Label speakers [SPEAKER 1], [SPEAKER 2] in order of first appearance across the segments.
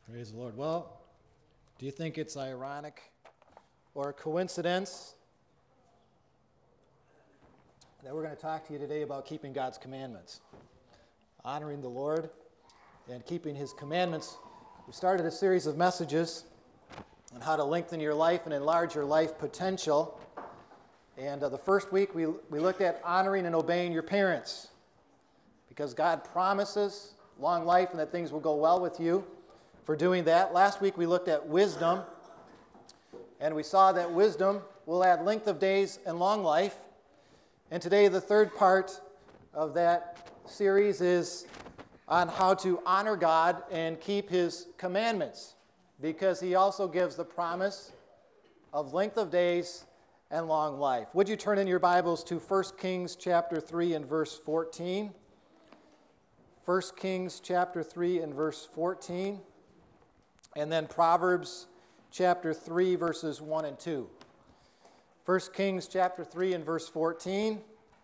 [SPEAKER 1] Praise the Lord. Well, do you think it's ironic or a coincidence that we're going to talk to you today about keeping God's commandments, honoring the Lord and keeping His commandments? We started a series of messages on how to lengthen your life and enlarge your life potential. And the first week we looked at honoring and obeying your parents, because God promises long life and that things will go well with you for doing that. Last week we looked at wisdom, and we saw that wisdom will add length of days and long life. And today the third part of that series is on how to honor God and keep His commandments, because He also gives the promise of length of days and long life. Would you turn in your Bibles to 1 Kings chapter 3 and verse 14? 1 Kings chapter 3 and verse 14. And then Proverbs chapter 3 verses 1 and 2. 1 Kings chapter 3 and verse 14.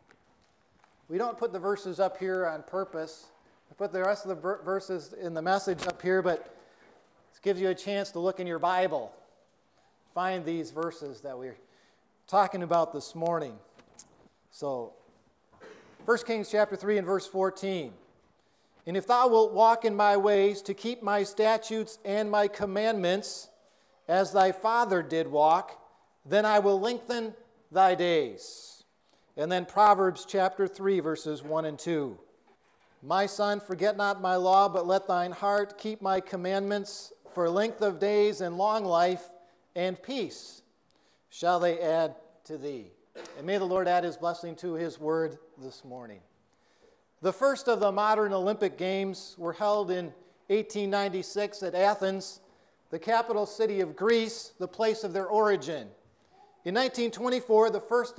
[SPEAKER 1] We don't put the verses up here on purpose. I put the rest of the verses in the message up here, but this gives you a chance to look in your Bible, find these verses that we're talking about this morning. So, 1 Kings chapter 3 and verse 14. And if thou wilt walk in my ways to keep my statutes and my commandments, as thy father did walk, then I will lengthen thy days. And then Proverbs chapter 3, verses 1 and 2. My son, forget not my law, but let thine heart keep my commandments, for length of days and long life and peace shall they add to thee. And may the Lord add His blessing to His word this morning. The first of the modern Olympic Games were held in 1896 at Athens, the capital city of Greece, the place of their origin. In 1924, the first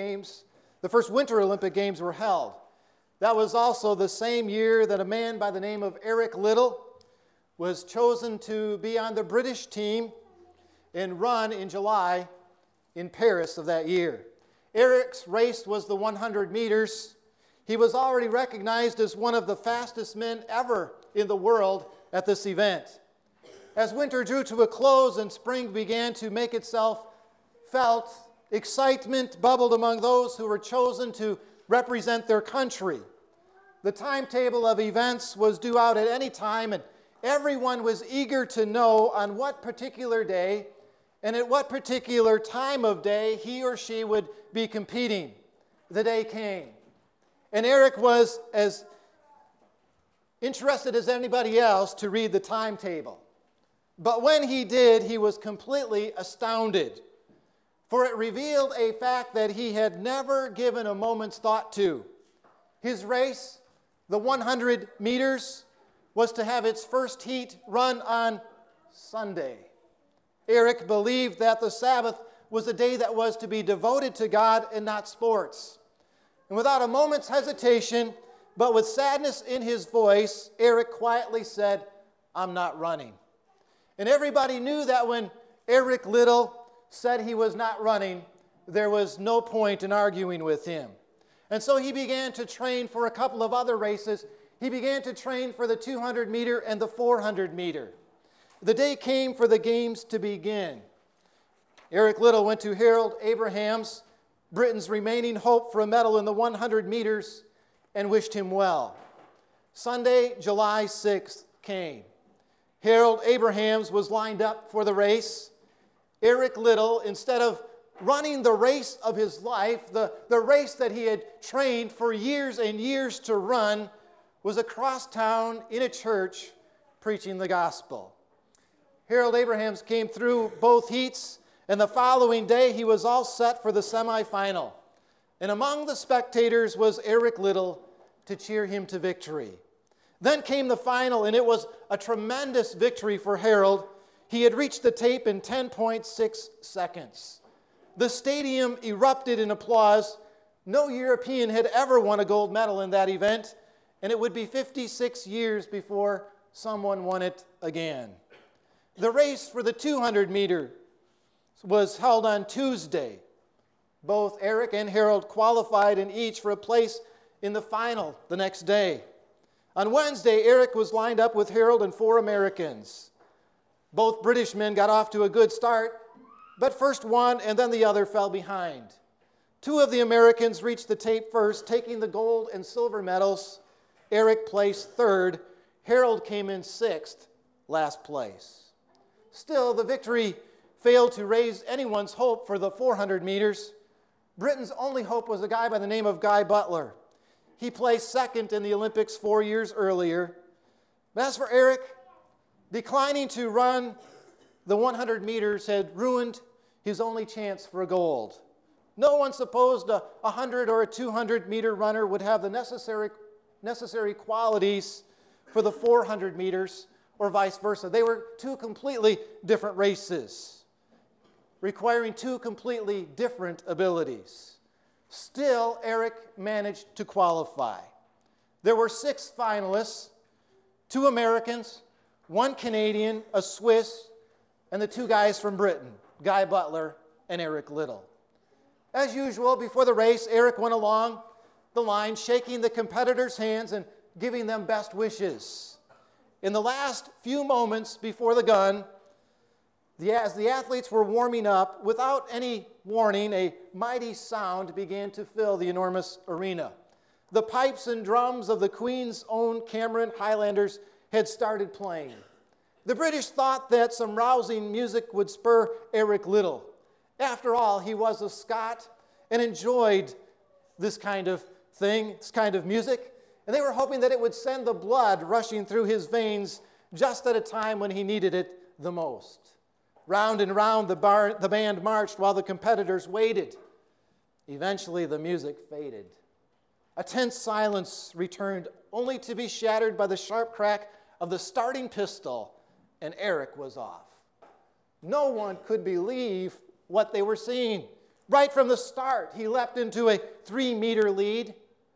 [SPEAKER 1] Winter Olympic Games were held. That was also the same year that a man by the name of Eric Liddell was chosen to be on the British team and run in July in Paris of that year. Eric's race was the 100 meters. He was already recognized as one of the fastest men ever in the world at this event. As winter drew to a close and spring began to make itself felt, excitement bubbled among those who were chosen to represent their country. The timetable of events was due out at any time, and everyone was eager to know on what particular day and at what particular time of day he or she would be competing. The day came. And Eric was as interested as anybody else to read the timetable. But when he did, he was completely astounded, for it revealed a fact that he had never given a moment's thought to. His race, the 100 meters, was to have its first heat run on Sunday. Eric believed that the Sabbath was a day that was to be devoted to God and not sports. And without a moment's hesitation, but with sadness in his voice, Eric quietly said, "I'm not running." And everybody knew that when Eric Liddell said he was not running, there was no point in arguing with him. And so he began to train for a couple of other races. He began to train for the 200 meter and the 400 meter. The day came for the games to begin. Eric Liddell went to Harold Abrahams, Britain's remaining hope for a medal in the 100 meters, and wished him well. Sunday, July 6th came. Harold Abrahams was lined up for the race. Eric Liddell, instead of running the race of his life, the race that he had trained for years and years to run, was across town in a church preaching the gospel. Harold Abrahams came through both heats, and the following day, he was all set for the semifinal. And among the spectators was Eric Liddell to cheer him to victory. Then came the final, and it was a tremendous victory for Harold. He had reached the tape in 10.6 seconds. The stadium erupted in applause. No European had ever won a gold medal in that event, and it would be 56 years before someone won it again. The race for the 200 meter was held on Tuesday. Both Eric and Harold qualified in each for a place in the final the next day. On Wednesday, Eric was lined up with Harold and 4 Americans. Both British men got off to a good start, but first one and then the other fell behind. Two of the Americans reached the tape first, taking the gold and silver medals. Eric placed third. Harold came in sixth, last place. Still, the victory failed to raise anyone's hope for the 400 meters. Britain's only hope was a guy by the name of Guy Butler. He placed second in the Olympics 4 years earlier. But as for Eric, declining to run the 100 meters had ruined his only chance for gold. No one supposed a 100 or a 200 meter runner would have the necessary qualities for the 400 meters or vice versa. They were two completely different races, requiring two completely different abilities. Still, Eric managed to qualify. There were 6 finalists, 2 Americans, 1 Canadian, a Swiss, and the 2 guys from Britain, Guy Butler and Eric Liddell. As usual, before the race, Eric went along the line, shaking the competitors' hands and giving them best wishes. In the last few moments before the gun, as the athletes were warming up, without any warning, a mighty sound began to fill the enormous arena. The pipes and drums of the Queen's own Cameron Highlanders had started playing. The British thought that some rousing music would spur Eric Liddell. After all, he was a Scot and enjoyed this kind of thing, this kind of music, and they were hoping that it would send the blood rushing through his veins just at a time when he needed it the most. Round and round the band marched while the competitors waited. Eventually, the music faded. A tense silence returned, only to be shattered by the sharp crack of the starting pistol, and Eric was off. No one could believe what they were seeing. Right from the start, he leapt into a 3-meter lead,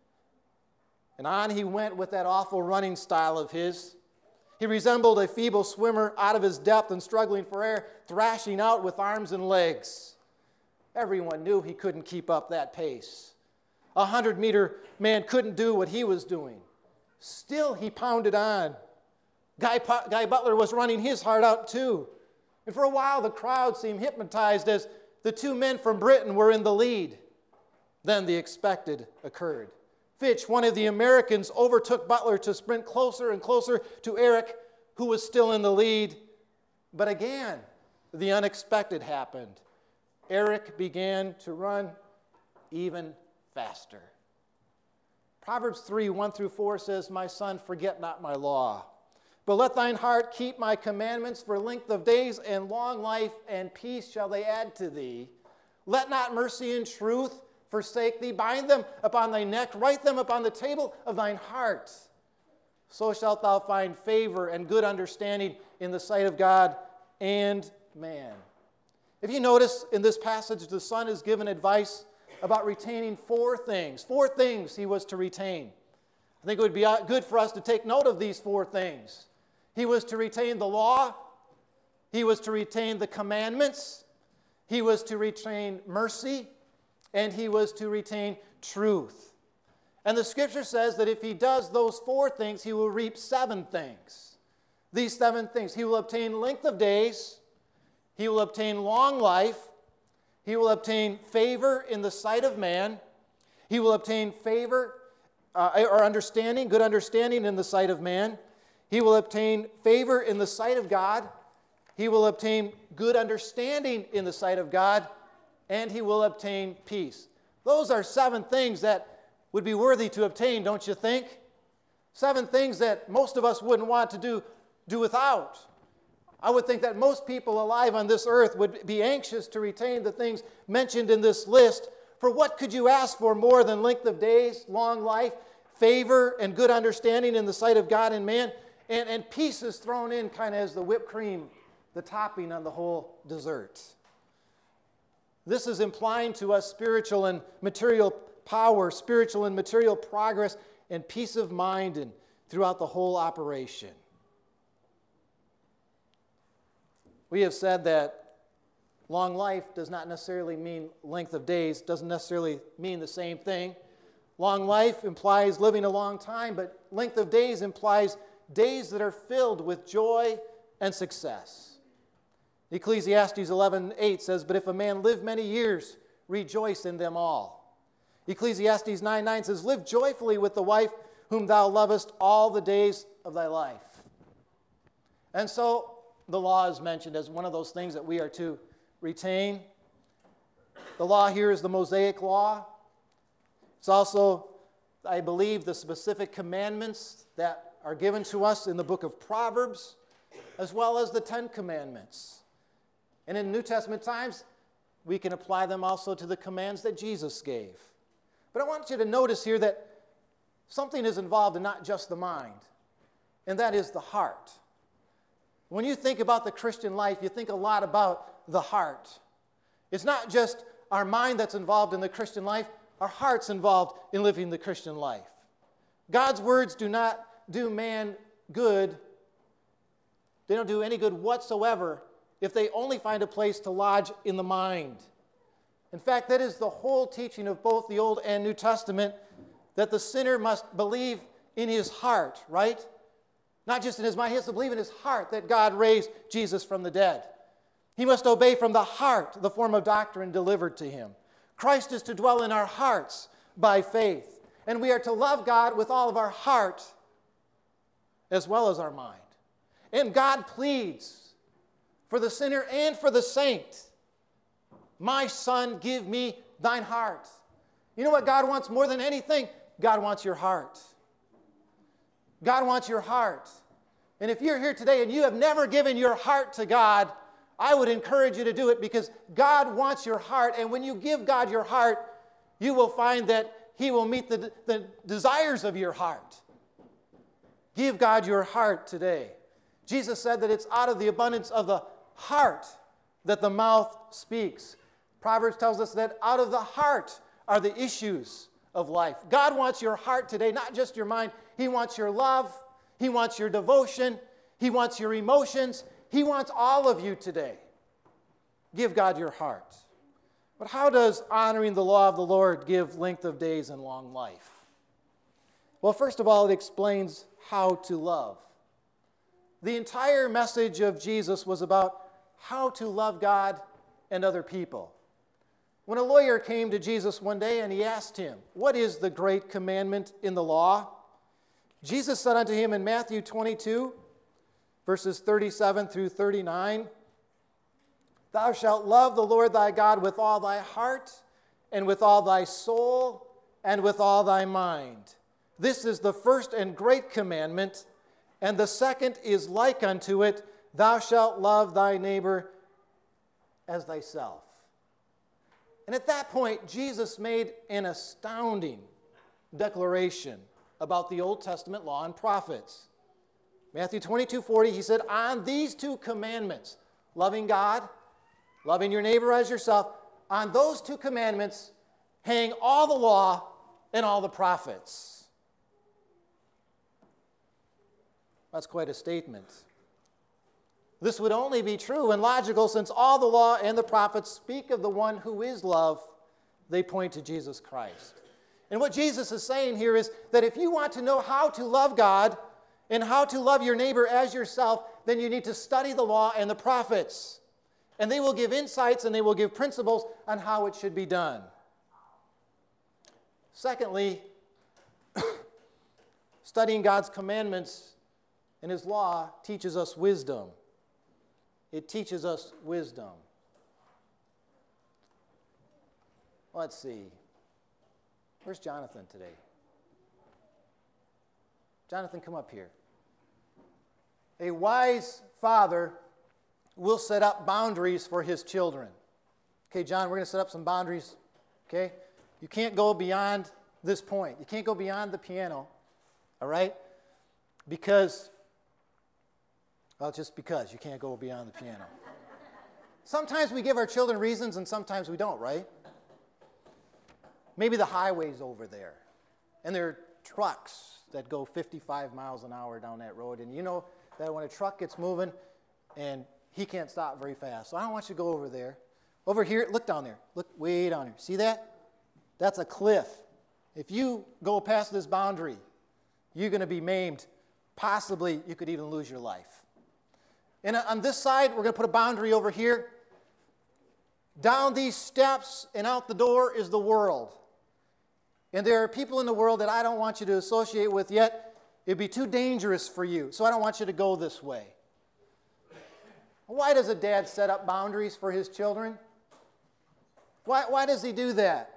[SPEAKER 1] and on he went with that awful running style of his. He resembled a feeble swimmer out of his depth and struggling for air, thrashing out with arms and legs. Everyone knew he couldn't keep up that pace. A 100-meter man couldn't do what he was doing. Still, he pounded on. Guy Butler was running his heart out too. And for a while, the crowd seemed hypnotized as the 2 men from Britain were in the lead. Then the expected occurred. Fitch, one of the Americans, overtook Butler to sprint closer and closer to Eric, who was still in the lead. But again, the unexpected happened. Eric began to run even faster. Proverbs 3:1-4 says, "My son, forget not my law, but let thine heart keep my commandments, for length of days and long life and peace shall they add to thee. Let not mercy and truth forsake thee. Bind them upon thy neck, write them upon the table of thine heart. So shalt thou find favor and good understanding in the sight of God and man." If you notice in this passage, the son is given advice about retaining 4 things. 4 things he was to retain. I think it would be good for us to take note of these 4 things. He was to retain the law. He was to retain the commandments. He was to retain mercy. And he was to retain truth. And the scripture says that if he does those 4 things, he will reap 7 things. These 7 things. He will obtain length of days. He will obtain long life. He will obtain favor in the sight of man. He will obtain favor or understanding, good understanding in the sight of man. He will obtain favor in the sight of God. He will obtain good understanding in the sight of God. And he will obtain peace. Those are 7 things that would be worthy to obtain, don't you think? 7 things that most of us wouldn't want to do without. I would think that most people alive on this earth would be anxious to retain the things mentioned in this list. For what could you ask for more than length of days, long life, favor, and good understanding in the sight of God and man? And peace is thrown in kind of as the whipped cream, the topping on the whole dessert. This is implying to us spiritual and material power, spiritual and material progress, and peace of mind and throughout the whole operation. We have said that long life does not necessarily mean length of days, doesn't necessarily mean the same thing. Long life implies living a long time, but length of days implies days that are filled with joy and success. Ecclesiastes 11:8 says, "But if a man live many years, rejoice in them all." Ecclesiastes 9:9 says, "Live joyfully with the wife whom thou lovest all the days of thy life." And so the law is mentioned as one of those things that we are to retain. The law here is the Mosaic law. It's also, I believe, the specific commandments that are given to us in the book of Proverbs, as well as the 10 Commandments. And in New Testament times, we can apply them also to the commands that Jesus gave. But I want you to notice here that something is involved in not just the mind, and that is the heart. When you think about the Christian life, you think a lot about the heart. It's not just our mind that's involved in the Christian life, our heart's involved in living the Christian life. God's words do not do man good. They don't do any good whatsoever if they only find a place to lodge in the mind. In fact, that is the whole teaching of both the Old and New Testament, that the sinner must believe in his heart, right? Not just in his mind, he has to believe in his heart that God raised Jesus from the dead. He must obey from the heart the form of doctrine delivered to him. Christ is to dwell in our hearts by faith, and we are to love God with all of our heart as well as our mind. And God pleads for the sinner and for the saint, "My son, give me thine heart." You know what God wants more than anything? God wants your heart. God wants your heart. And if you're here today and you have never given your heart to God, I would encourage you to do it, because God wants your heart. And when you give God your heart, you will find that He will meet the desires of your heart. Give God your heart today. Jesus said that it's out of the abundance of the heart that the mouth speaks. Proverbs tells us that out of the heart are the issues of life. God wants your heart today, not just your mind. He wants your love. He wants your devotion. He wants your emotions. He wants all of you today. Give God your heart. But how does honoring the law of the Lord give length of days and long life? Well, first of all, it explains how to love. The entire message of Jesus was about how to love God and other people. When a lawyer came to Jesus one day and he asked him, "What is the great commandment in the law?" Jesus said unto him in Matthew 22, verses 37 through 39, "Thou shalt love the Lord thy God with all thy heart, and with all thy soul, and with all thy mind. This is the first and great commandment, and the second is like unto it, Thou shalt love thy neighbor as thyself." And at that point, Jesus made an astounding declaration about the Old Testament law and prophets. Matthew 22:40, he said, "On these two commandments," loving God, loving your neighbor as yourself, "on those two commandments hang all the law and all the prophets." That's quite a statement. This would only be true and logical since all the law and the prophets speak of the one who is love. They point to Jesus Christ. And what Jesus is saying here is that if you want to know how to love God and how to love your neighbor as yourself, then you need to study the law and the prophets. And they will give insights and they will give principles on how it should be done. Secondly, studying God's commandments and His law teaches us wisdom. It teaches us wisdom. Let's see. Where's Jonathan today? Jonathan, come up here. A wise father will set up boundaries for his children. Okay, John, we're going to set up some boundaries. Okay? You can't go beyond this point. You can't go beyond the piano. All right? Because, well, just because you can't go beyond the piano. Sometimes we give our children reasons and sometimes we don't, right? Maybe the highway's over there and there are trucks that go 55 miles an hour down that road, and you know that when a truck gets moving and he can't stop very fast. So I don't want you to go over there. Over here, look down there. Look way down here. See that? That's a cliff. If you go past this boundary, you're going to be maimed. Possibly, you could even lose your life. And on this side, we're going to put a boundary over here. Down these steps and out the door is the world. And there are people in the world that I don't want you to associate with yet. It'd be too dangerous for you, so I don't want you to go this way. Why does a dad set up boundaries for his children? Why does he do that?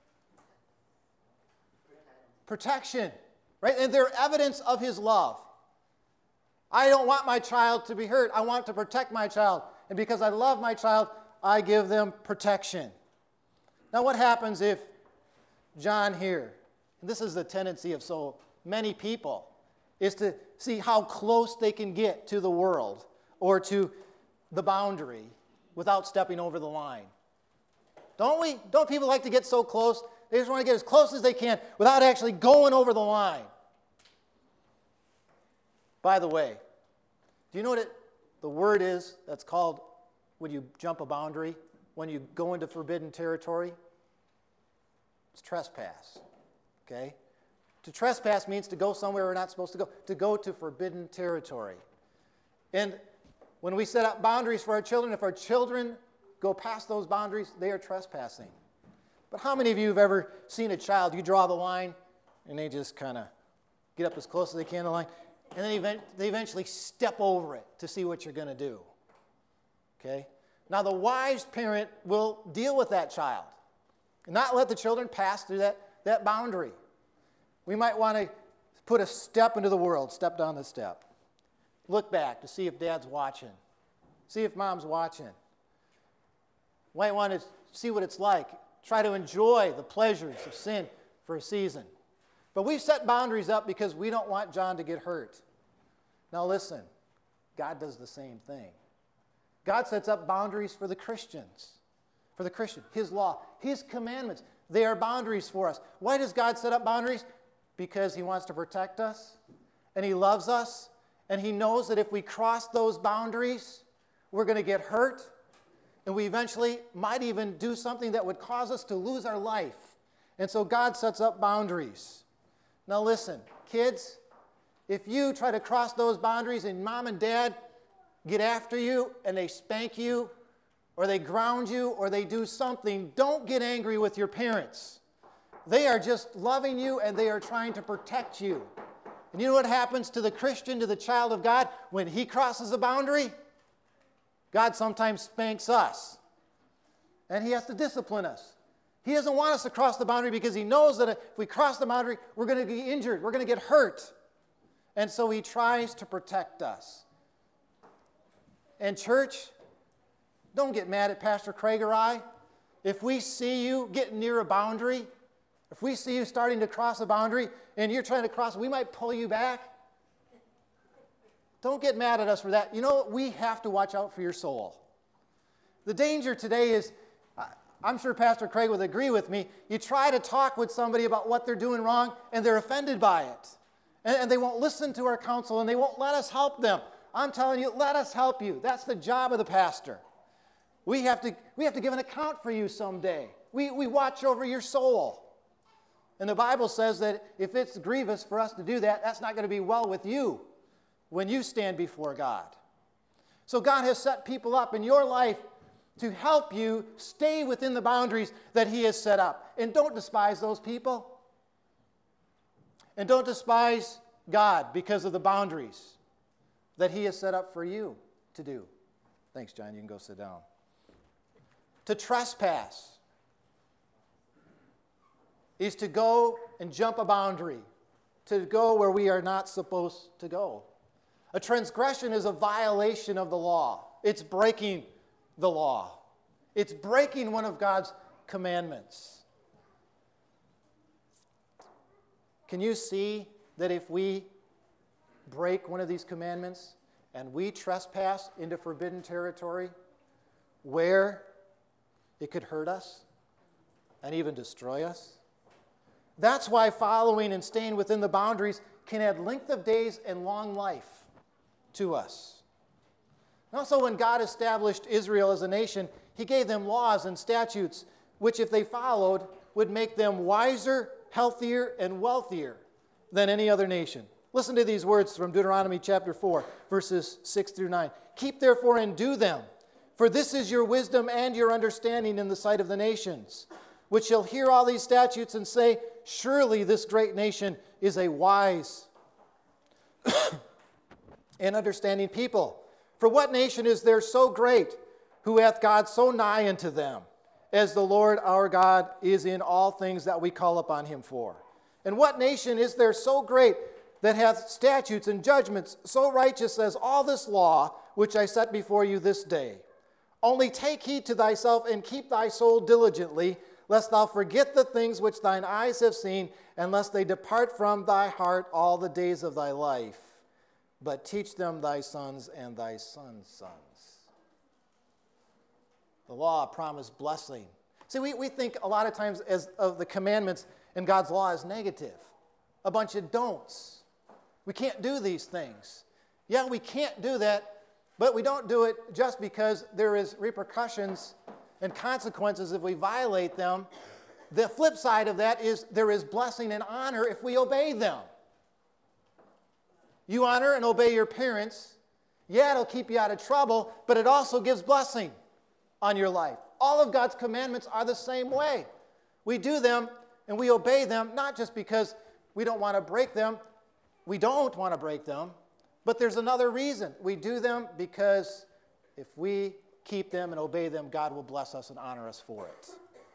[SPEAKER 1] Protection, right? And they're evidence of his love. I don't want my child to be hurt. I want to protect my child. And because I love my child, I give them protection. Now what happens if John here, and this is the tendency of so many people, is to see how close they can get to the world or to the boundary without stepping over the line. Don't we? Don't people like to get so close? They just want to get as close as they can without actually going over the line. By the way, do you know what the word is that's called when you jump a boundary, when you go into forbidden territory? It's trespass. Okay? To trespass means to go somewhere we're not supposed to go to forbidden territory. And when we set up boundaries for our children, if our children go past those boundaries, they are trespassing. But how many of you have ever seen a child, you draw the line, and they just kind of get up as close as they can to the line, and then they eventually step over it to see what you're going to do. Okay? Now, the wise parent will deal with that child and not let the children pass through that boundary. We might want to put a step into the world, step down the step. Look back to see if dad's watching. See if mom's watching. Might want to see what it's like. Try to enjoy the pleasures of sin for a season. But we've set boundaries up because we don't want John to get hurt. Now listen, God does the same thing. God sets up boundaries for the Christians. For the Christian, His law, His commandments, they are boundaries for us. Why does God set up boundaries? Because He wants to protect us, and He loves us, and He knows that if we cross those boundaries, we're going to get hurt, and we eventually might even do something that would cause us to lose our life. And so God sets up boundaries. Now listen, kids, if you try to cross those boundaries and mom and dad get after you and they spank you or they ground you or they do something, don't get angry with your parents. They are just loving you and they are trying to protect you. And you know what happens to the Christian, to the child of God, when he crosses a boundary? God sometimes spanks us. And He has to discipline us. He doesn't want us to cross the boundary because He knows that if we cross the boundary, we're going to be injured, we're going to get hurt. And so He tries to protect us. And church, don't get mad at Pastor Craig or I. If we see you getting near a boundary, if we see you starting to cross a boundary and you're trying to cross, we might pull you back. Don't get mad at us for that. You know, we have to watch out for your soul. The danger today is, I'm sure Pastor Craig would agree with me, you try to talk with somebody about what they're doing wrong and they're offended by it. And they won't listen to our counsel and they won't let us help them. I'm telling you, let us help you. That's the job of the pastor. We have to give an account for you someday. We watch over your soul. And the Bible says that if it's grievous for us to do that, that's not going to be well with you when you stand before God. So God has set people up in your life to help you stay within the boundaries that He has set up. And don't despise those people. And don't despise God because of the boundaries that He has set up for you to do. Thanks, John. You can go sit down. To trespass is to go and jump a boundary, to go where we are not supposed to go. A transgression is a violation of the law. It's breaking the law. It's breaking one of God's commandments. Can you see that if we break one of these commandments and we trespass into forbidden territory, where it could hurt us and even destroy us? That's why following and staying within the boundaries can add length of days and long life to us. And also, when God established Israel as a nation, He gave them laws and statutes which, if they followed, would make them wiser, healthier, and wealthier than any other nation. Listen to these words from Deuteronomy chapter 4, verses 6 through 9. Keep therefore and do them. For this is your wisdom and your understanding in the sight of the nations, which shall hear all these statutes and say, surely this great nation is a wise and understanding people. For what nation is there so great, who hath God so nigh unto them, as the Lord our God is in all things that we call upon him for? And what nation is there so great, that hath statutes and judgments so righteous as all this law, which I set before you this day? Only take heed to thyself, and keep thy soul diligently, lest thou forget the things which thine eyes have seen, and lest they depart from thy heart all the days of thy life. But teach them thy sons and thy sons' sons. The law promised blessing. See, we think a lot of times of the commandments in God's law as negative. A bunch of don'ts. We can't do these things. Yeah, we can't do that, but we don't do it just because there is repercussions and consequences if we violate them. The flip side of that is there is blessing and honor if we obey them. You honor and obey your parents. Yeah, it'll keep you out of trouble, but it also gives blessing on your life. All of God's commandments are the same way. We do them and we obey them, not just because we don't want to break them. We don't want to break them, but there's another reason. We do them because if we keep them and obey them, God will bless us and honor us for it.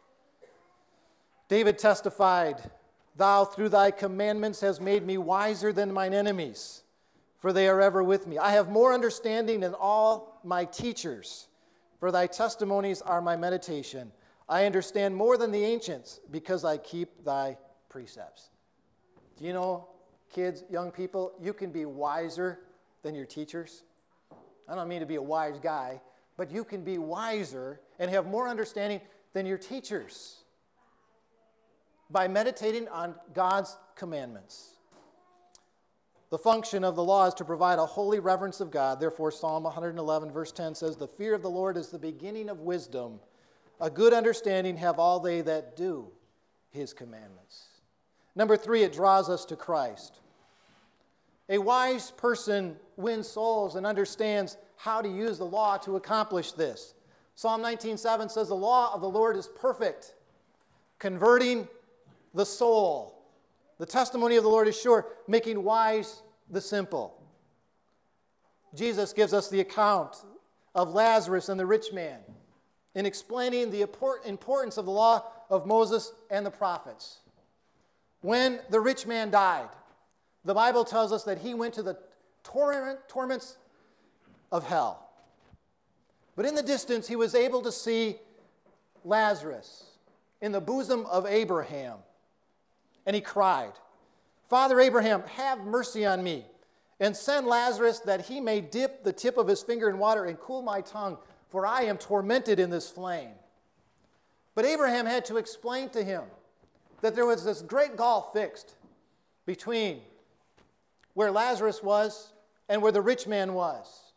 [SPEAKER 1] David testified, "Thou through thy commandments hast made me wiser than mine enemies, for they are ever with me. I have more understanding than all my teachers, for thy testimonies are my meditation. I understand more than the ancients, because I keep thy precepts." Do you know, kids, young people, you can be wiser than your teachers? I don't mean to be a wise guy, but you can be wiser and have more understanding than your teachers by meditating on God's commandments. The function of the law is to provide a holy reverence of God. Therefore, Psalm 111, verse 10 says, "The fear of the Lord is the beginning of wisdom. A good understanding have all they that do his commandments." Number 3, it draws us to Christ. A wise person wins souls and understands how to use the law to accomplish this. Psalm 19:7 says, "The law of the Lord is perfect, converting the soul. The testimony of the Lord is sure, making wise the simple." Jesus gives us the account of Lazarus and the rich man in explaining the importance of the law of Moses and the prophets. When the rich man died, the Bible tells us that he went to the torments of hell. But in the distance, he was able to see Lazarus in the bosom of Abraham. And he cried, "Father Abraham, have mercy on me, and send Lazarus that he may dip the tip of his finger in water and cool my tongue, for I am tormented in this flame." But Abraham had to explain to him that there was this great gulf fixed between where Lazarus was and where the rich man was.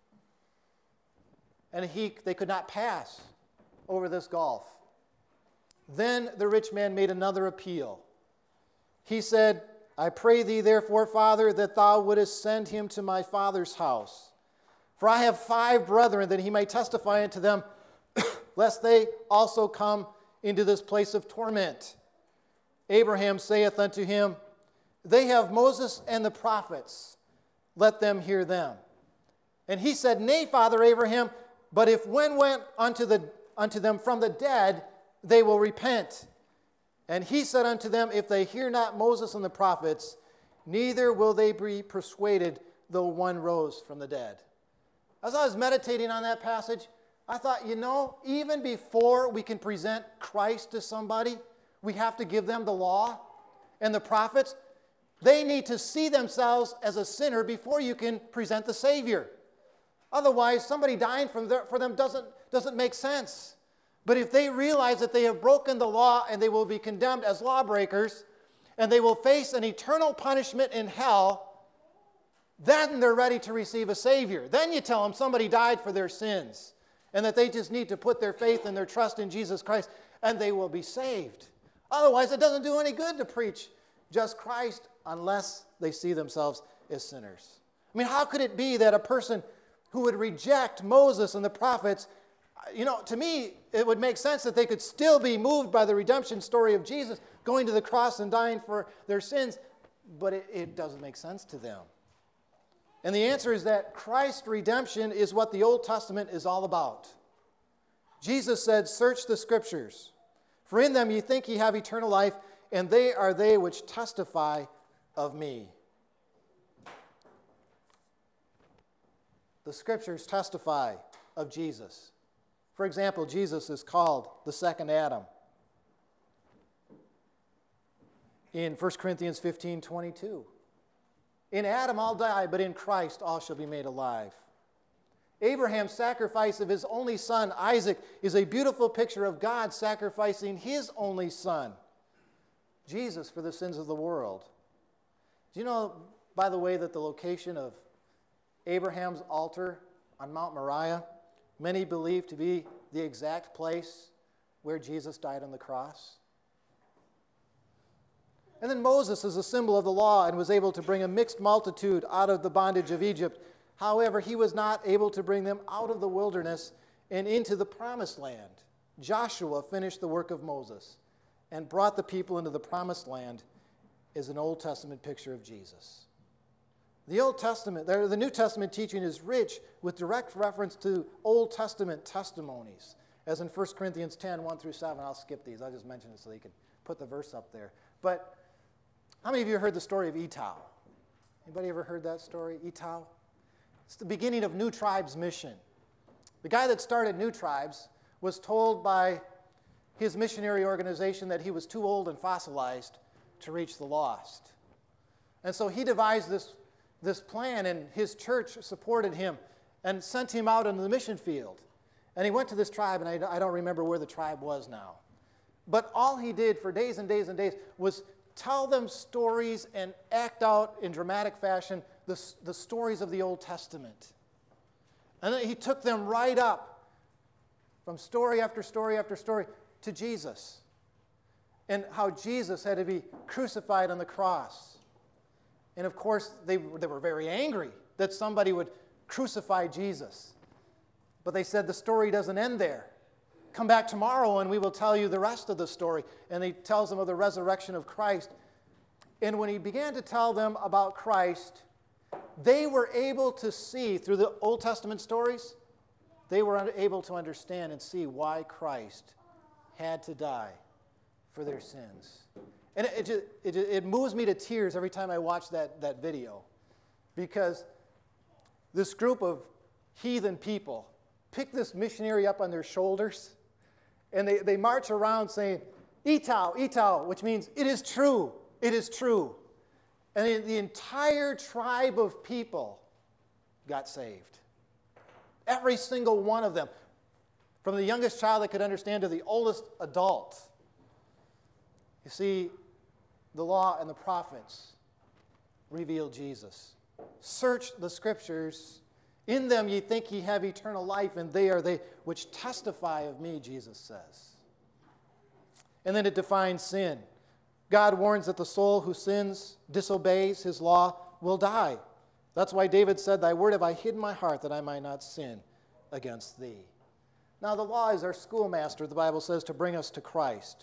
[SPEAKER 1] And they could not pass over this gulf. Then the rich man made another appeal. He said, "I pray thee therefore, Father, that thou wouldest send him to my father's house. For I have 5 brethren, that he may testify unto them, lest they also come into this place of torment." Abraham saith unto him, "They have Moses and the prophets. Let them hear them." And he said, "Nay, Father Abraham, but if one went unto them from the dead, they will repent." And he said unto them, "If they hear not Moses and the prophets, neither will they be persuaded, though one rose from the dead." As I was meditating on that passage, I thought, even before we can present Christ to somebody, we have to give them the law and the prophets. They need to see themselves as a sinner before you can present the Savior. Otherwise, somebody dying for them doesn't make sense. But if they realize that they have broken the law and they will be condemned as lawbreakers and they will face an eternal punishment in hell, then they're ready to receive a Savior. Then you tell them somebody died for their sins and that they just need to put their faith and their trust in Jesus Christ and they will be saved. Otherwise, it doesn't do any good to preach just Christ unless they see themselves as sinners. I mean, how could it be that a person who would reject Moses and the prophets, to me, it would make sense that they could still be moved by the redemption story of Jesus going to the cross and dying for their sins, but it doesn't make sense to them. And the answer is that Christ's redemption is what the Old Testament is all about. Jesus said, "Search the Scriptures, for in them ye think ye have eternal life, and they are they which testify of me." The Scriptures testify of Jesus. For example, Jesus is called the second Adam. In 1 Corinthians 15:22. In Adam all die, but in Christ all shall be made alive. Abraham's sacrifice of his only son, Isaac, is a beautiful picture of God sacrificing his only son, Jesus, for the sins of the world. Do you know, by the way, that the location of Abraham's altar on Mount Moriah, many believe to be the exact place where Jesus died on the cross? And then Moses is a symbol of the law and was able to bring a mixed multitude out of the bondage of Egypt. However, he was not able to bring them out of the wilderness and into the promised land. Joshua finished the work of Moses and brought the people into the promised land as an Old Testament picture of Jesus. The New Testament teaching is rich with direct reference to Old Testament testimonies, as in 1 Corinthians 10, 1 through 7. I'll skip these. I'll just mention it so you can put the verse up there. But how many of you heard the story of Etau? Anybody ever heard that story, Etau? It's the beginning of New Tribes' mission. The guy that started New Tribes was told by his missionary organization that he was too old and fossilized to reach the lost. And so he devised this plan, and his church supported him and sent him out into the mission field. And he went to this tribe, and I don't remember where the tribe was now. But all he did for days and days and days was tell them stories and act out in dramatic fashion the stories of the Old Testament. And then he took them right up from story after story after story to Jesus and how Jesus had to be crucified on the cross. And of course, they were very angry that somebody would crucify Jesus. But they said the story doesn't end there. Come back tomorrow and we will tell you the rest of the story. And he tells them of the resurrection of Christ. And when he began to tell them about Christ, they were able to see through the Old Testament stories, they were able to understand and see why Christ had to die for their sins. And it moves me to tears every time I watch that video, because this group of heathen people pick this missionary up on their shoulders, and they march around saying, "Etau, Etau," which means it is true, it is true. And the entire tribe of people got saved. Every single one of them, from the youngest child that could understand to the oldest adult. You see, the law and the prophets reveal Jesus. Search the Scriptures. In them ye think ye have eternal life, and they are they which testify of me, Jesus says. And then it defines sin. God warns that the soul who sins, disobeys his law, will die. That's why David said, "Thy word have I hid in my heart, that I might not sin against thee." Now the law is our schoolmaster, the Bible says, to bring us to Christ.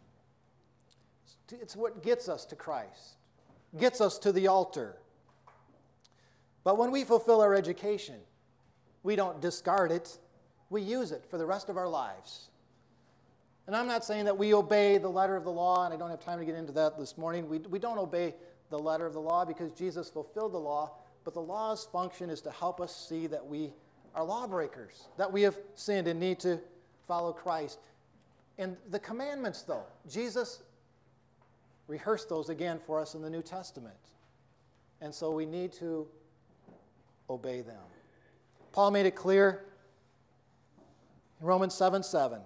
[SPEAKER 1] It's what gets us to Christ, gets us to the altar. But when we fulfill our education, we don't discard it, we use it for the rest of our lives. And I'm not saying that we obey the letter of the law, and I don't have time to get into that this morning. We don't obey the letter of the law because Jesus fulfilled the law, but the law's function is to help us see that we are lawbreakers, that we have sinned and need to follow Christ. And the commandments, though, Jesus rehearsed those again for us in the New Testament. And so we need to obey them. Paul made it clear in Romans 7:7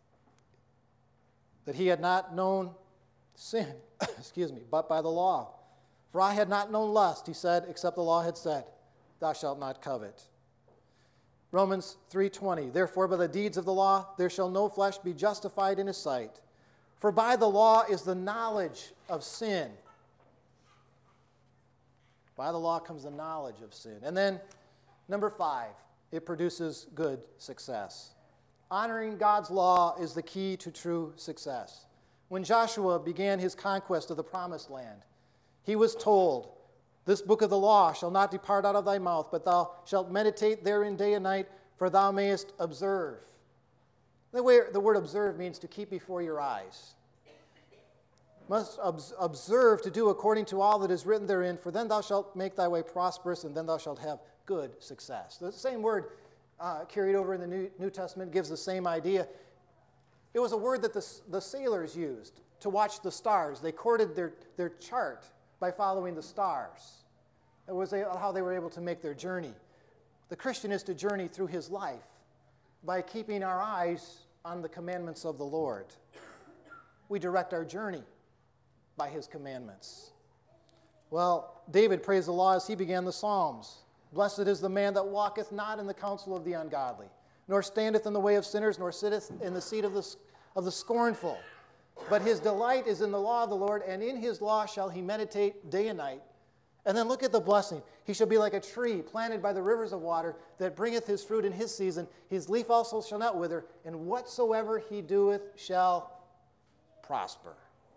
[SPEAKER 1] that he had not known sin, but by the law. For I had not known lust, he said, except the law had said, thou shalt not covet. Romans 3:20, therefore by the deeds of the law there shall no flesh be justified in his sight. For by the law is the knowledge of sin. By the law comes the knowledge of sin. And then Number 5, it produces good success. Honoring God's law is the key to true success. When Joshua began his conquest of the Promised Land, he was told, "This book of the law shall not depart out of thy mouth, but thou shalt meditate therein day and night, for thou mayest observe." The word observe means to keep before your eyes. Must observe to do according to all that is written therein, for then thou shalt make thy way prosperous, and then thou shalt have good success. The same word carried over in the New Testament gives the same idea. It was a word that the sailors used to watch the stars. They courted their chart by following the stars. It was how they were able to make their journey. The Christian is to journey through his life by keeping our eyes on the commandments of the Lord. We direct our journey by his commandments. Well, David praised the law as he began the Psalms. "Blessed is the man that walketh not in the counsel of the ungodly, nor standeth in the way of sinners, nor sitteth in the seat of the scornful. But his delight is in the law of the Lord, and in his law shall he meditate day and night." And then look at the blessing. "He shall be like a tree planted by the rivers of water, that bringeth his fruit in his season. His leaf also shall not wither, and whatsoever he doeth shall prosper."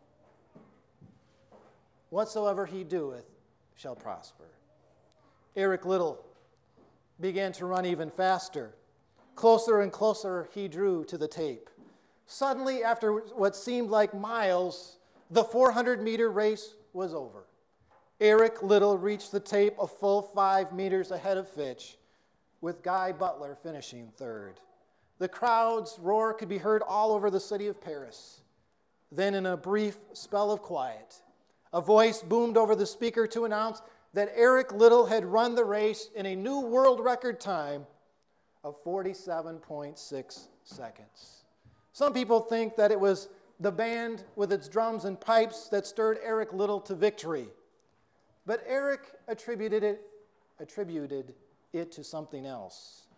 [SPEAKER 1] Whatsoever he doeth shall prosper. Eric Liddell began to run even faster. Closer and closer he drew to the tape. Suddenly, after what seemed like miles, the 400-meter race was over. Eric Liddell reached the tape a full 5 meters ahead of Fitch, with Guy Butler finishing third. The crowd's roar could be heard all over the city of Paris. Then, in a brief spell of quiet, a voice boomed over the speaker to announce that Eric Liddell had run the race in a new world record time of 47.6 seconds. Some people think that it was the band with its drums and pipes that stirred Eric Liddell to victory. But Eric attributed it to something else.